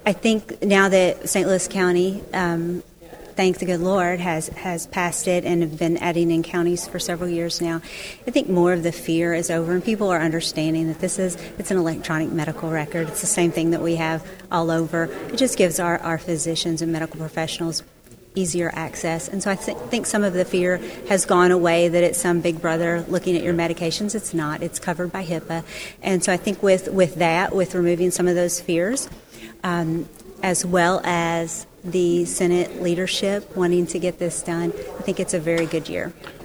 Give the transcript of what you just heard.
I think now that St. Louis County, thank the good Lord, has passed it and have been adding in counties for several years now, I think more of the fear is over and people are understanding that it's an electronic medical record. It's the same thing that we have all over. It just gives our physicians and medical professionals easier access. And so I think some of the fear has gone away that it's some big brother looking at your medications. It's not. It's covered by HIPAA. And so I think with removing some of those fears, as well as the Senate leadership wanting to get this done, I think it's a very good year.